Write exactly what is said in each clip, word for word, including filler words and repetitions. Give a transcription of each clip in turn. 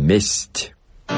Месть.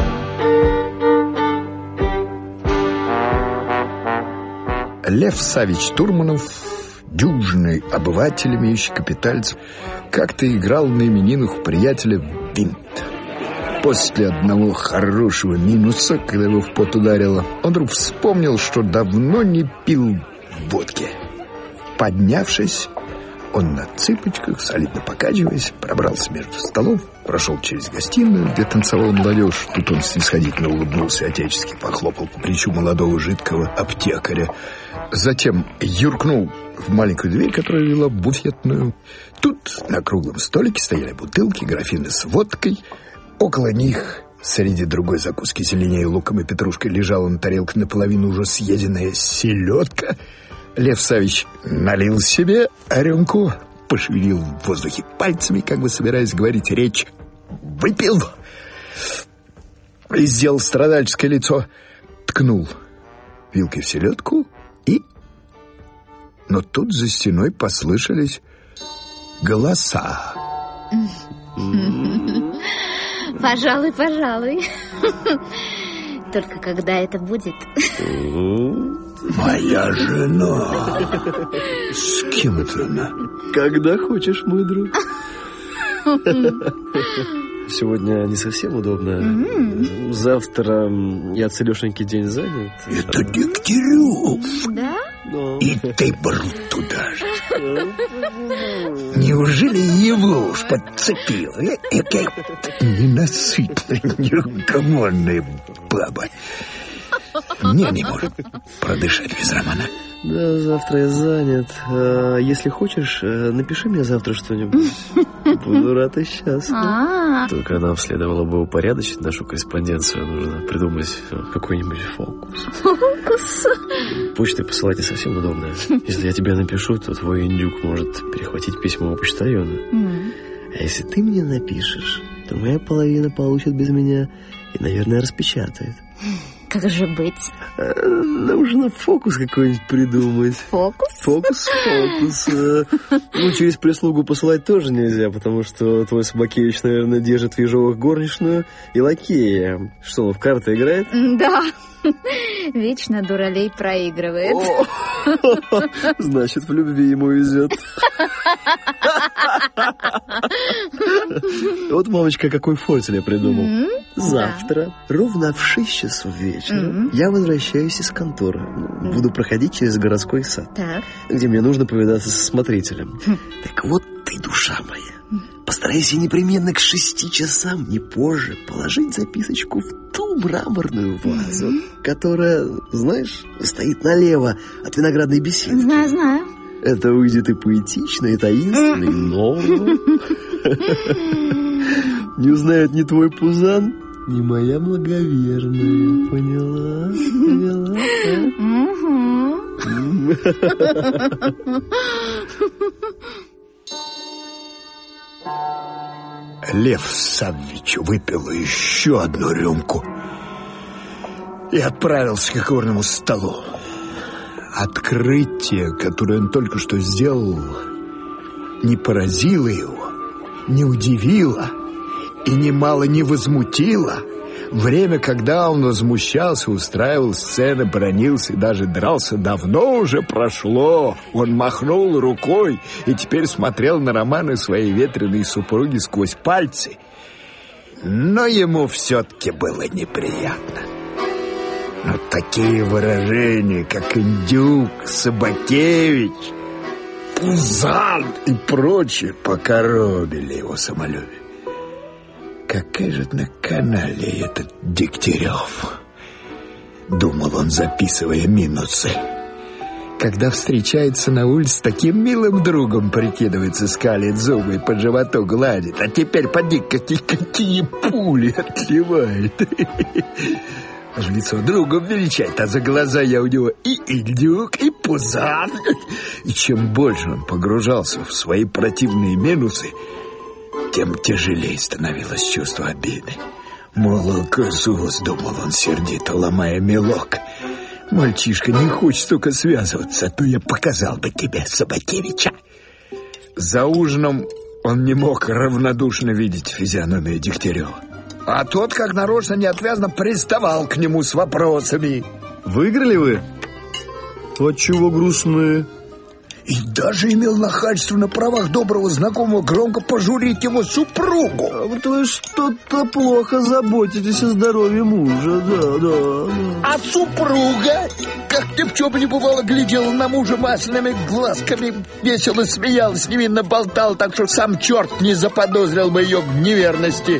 Лев Саввич Турманов, дюжный обыватель, имеющий капитальцев, как-то играл на именинах у приятеля в винт. После одного хорошего минуса, когда его в пот ударило, он вдруг вспомнил, что давно не пил водки. Поднявшись, он на цыпочках, солидно покачиваясь, пробрался между столов, прошел через гостиную, где танцевала молодежь. Тут он снисходительно улыбнулся и отечески похлопал по плечу молодого жидкого аптекаря. Затем юркнул в маленькую дверь, которая вела в буфетную. Тут на круглом столике стояли бутылки, графины с водкой. Около них, среди другой закуски зеленее луком и петрушкой, лежала на тарелке наполовину уже съеденная селедка. Лев Саввич налил себе рюмку, пошевелил в воздухе пальцами, как бы собираясь говорить речь. Выпил и сделал страдальческое лицо. Ткнул вилкой в селедку и... Но тут за стеной послышались голоса. Пожалуй, пожалуй. Только когда это будет? Моя жена. С кем это она? Когда хочешь, мой друг. Сегодня не совсем удобно. Mm-hmm. Завтра я целешенький день занят. Это Дегтярев. Да? Но... И ты был туда же. Неужели его уж подцепила? Какая ненасытная, неугомонная баба. Не, не может продышать без романа. Да, завтра я занят. а, Если хочешь, напиши мне завтра что-нибудь. Буду рад и счастлив. А-а-а. Только нам следовало бы упорядочить нашу корреспонденцию. Нужно придумать какой-нибудь фокус. Фокус? Почтой посылать не совсем удобно. Если я тебе напишу, то твой индюк может перехватить письмо у почтальона. Mm. А если ты мне напишешь, то моя половина получит без меня и, наверное, распечатает. Как же быть? А, нужно фокус какой-нибудь придумать. Фокус? Фокус, фокус. Ну, через прислугу посылать тоже нельзя, потому что твой Собакевич, наверное, держит в ежовых горничную и лакея. Что, он в карты играет? Да. Вечно дуралей проигрывает. О, значит, в любви ему везет. Вот, мамочка, какой фортель я придумал. Mm-hmm. Завтра, да. ровно в шесть часов вечера, mm-hmm. я возвращаюсь из конторы. Mm-hmm. Буду проходить через городской сад, так. где мне нужно повидаться со смотрителем. Mm-hmm. Так вот ты, душа моя, mm-hmm. постарайся непременно к шести часам, не позже, положить записочку в ту мраморную вазу, mm-hmm. которая, знаешь, стоит налево от виноградной беседки. Знаю, знаю. Это выйдет и поэтично, и таинственно, и ново. Не узнает ни твой Пузан, ни моя благоверная. Поняла? Поняла? Лев Саввич выпил еще одну рюмку и отправился к игорному столу. Открытие, которое он только что сделал, не поразило его, не удивило и немало не возмутило. Время, когда он возмущался, устраивал сцены, бранился и даже дрался, давно уже прошло. Он махнул рукой и теперь смотрел на романы своей ветреной супруги сквозь пальцы. Но ему все-таки было неприятно. Но такие выражения, как индюк, Собакевич, Пузан и прочее, покоробили его самолюбие. Какая же на канале этот Дегтярев, думал он, записывая минусы. Когда встречается на улице с таким милым другом, прикидывается, скалит зубы и под животок гладит. А теперь поди, какие, какие пули отливает. Аж лицо другом величает, а за глаза я у него и индюк, и Пузан. И чем больше он погружался в свои противные минусы, тем тяжелее становилось чувство обиды. Молокосос, думал он сердито, ломая мелок. Мальчишка не хочет только связываться, а то я показал бы тебе Собакевича. За ужином он не мог равнодушно видеть физиономию Дегтярева. А тот, как нарочно, неотвязно приставал к нему с вопросами. Выиграли вы? Отчего грустные? И даже имел нахальство на правах доброго знакомого громко пожурить его супругу. А вот вы что-то плохо заботитесь о здоровье мужа, да, да, да. А супруга, как ни в чем не бывало, глядела на мужа масляными глазками, весело смеялась, невинно болтала, так что сам черт не заподозрил бы ее в неверности.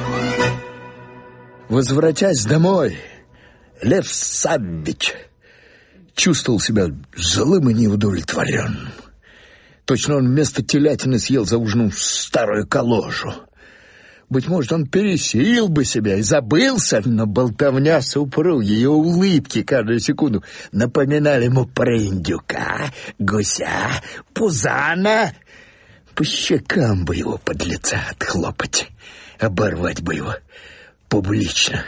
Возвратясь домой, Лев Саввич чувствовал себя злым и неудовлетворенным. Точно он вместо телятины съел за ужином старую калошу. Быть может, он пересилил бы себя и забылся, но болтовня супруги, ее улыбки каждую секунду напоминали ему про индюка, гуся, пузана. По щекам бы его подлеца отхлопать, оборвать бы его публично.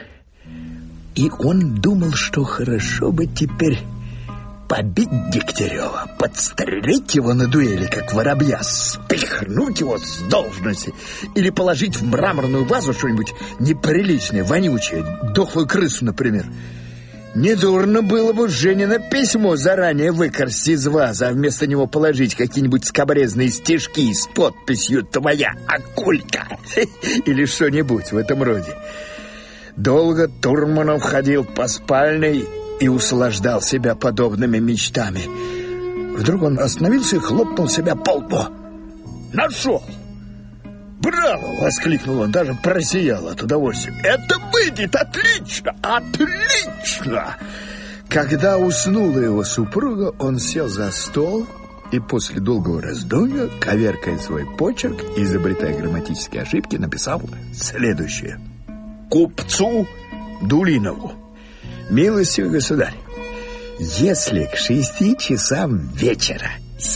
И он думал, что хорошо бы теперь побить Дегтярева, подстрелить его на дуэли, как воробья, спихнуть его с должности или положить в мраморную вазу что-нибудь неприличное, вонючее, дохлую крысу, например. Недурно было бы Женина письмо заранее выкрасть из вазы, а вместо него положить какие-нибудь скабрезные стишки с подписью «Твоя Акулька» или что-нибудь в этом роде. Долго Турманов ходил по спальне и услаждал себя подобными мечтами. Вдруг он остановился и хлопнул себя по лбу. «Нашел! Браво!» — воскликнул он, даже просиял от удовольствия. «Это выйдет отлично! Отлично!» Когда уснула его супруга, он сел за стол и после долгого раздумья, коверкая свой почерк и изобретая грамматические ошибки, написал следующее. «Купцу Дулинову. Милостивый государь, если к шести часам вечера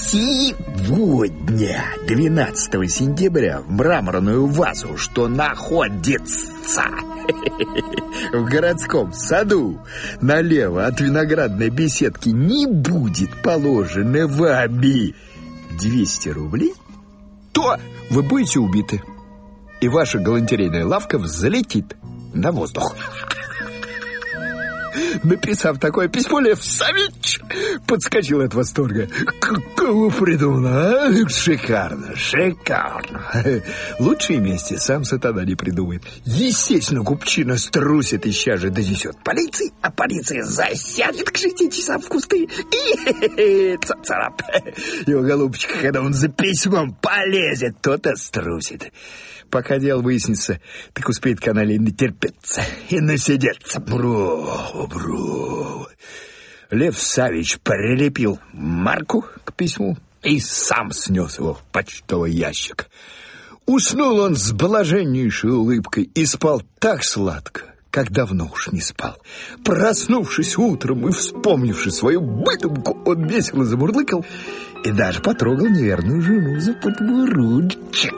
сегодня, двенадцатого сентября, в мраморную вазу, что находится в городском саду налево от виноградной беседки, не будет положено вами двести рублей, то вы будете убиты, и ваша галантерейная лавка взлетит на воздух». Написав такое письмо, Лев Саввич подскочил от восторга. «Какого придумано, а? Шикарно, шикарно. Лучшие мести сам сатана не придумает. Естественно, купчина струсит и сейчас же донесет полиции, а полиция засядет к шести часам в кусты и цап-царап. Его голубчик, когда он за письмом полезет, тот-то струсит. Пока дело выяснится, так успеет каналей натерпеться и насидеться. Браво, браво. Лев Саввич прилепил марку к письму и сам снес его в почтовый ящик. Уснул он с блаженнейшей улыбкой и спал так сладко, как давно уж не спал. Проснувшись утром и вспомнивши свою выдумку, он весело замурлыкал и даже потрогал неверную жену за подбородочек.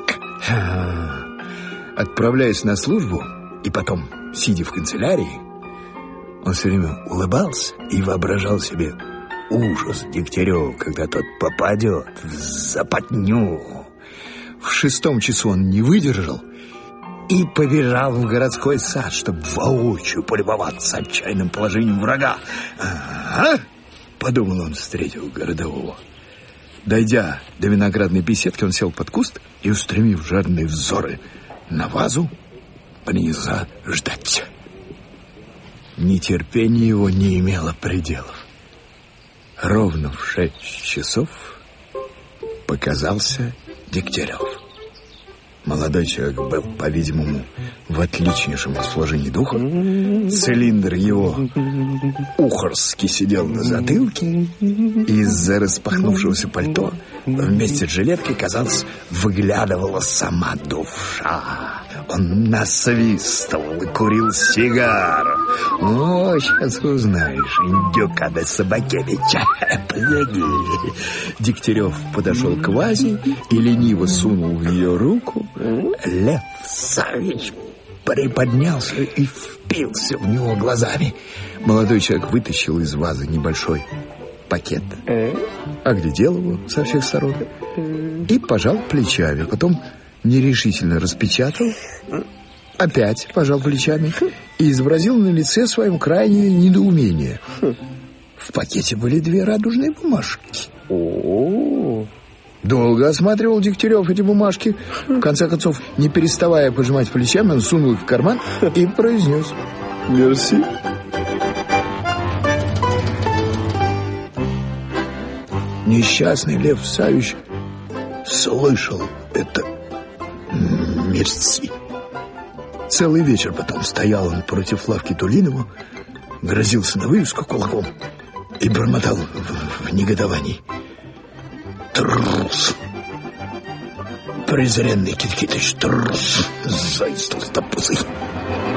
Отправляясь на службу и потом, сидя в канцелярии, он все время улыбался и воображал себе ужас Дегтярева, когда тот попадет в западню. В шестом часу он не выдержал и побежал в городской сад, чтобы воочию полюбоваться отчаянным положением врага. «Ага», — подумал он, встретив городового. Дойдя до виноградной беседки, он сел под куст и, устремив жадные взоры на вазу, принялся ждать. Нетерпение его не имело пределов. Ровно в шесть часов показался Дегтярев. Молодой человек был, по-видимому, в отличнейшем расположении духа. Цилиндр его ухорски сидел на затылке. Из-за распахнувшегося пальто вместе с жилеткой, казалось, выглядывала сама душа. Он насвистывал и курил сигару. О, сейчас узнаешь, индюка да Собакевича. Погоди. Дегтярев подошел к вазе и лениво сунул в ее руку. Лев Саввич приподнялся и впился в него глазами. Молодой человек вытащил из вазы небольшой пакет, оглядел его со всех сторон и пожал плечами. Потом нерешительно распечатал опять пожал плечами и изобразил на лице своем крайнее недоумение. В пакете были две радужные бумажки. О-о-о. Долго осматривал Дегтярев эти бумажки. В конце концов, не переставая пожимать плечами, он сунул их в карман и произнес: «Мерси». Несчастный Лев Савич слышал это «мерси». Целый вечер потом стоял он против лавки Тулинова, грозился на вывеску кулаком и бормотал в, в негодовании: «Трус! Презренный Кит-Китыч, трус! Заяц толстопузый!»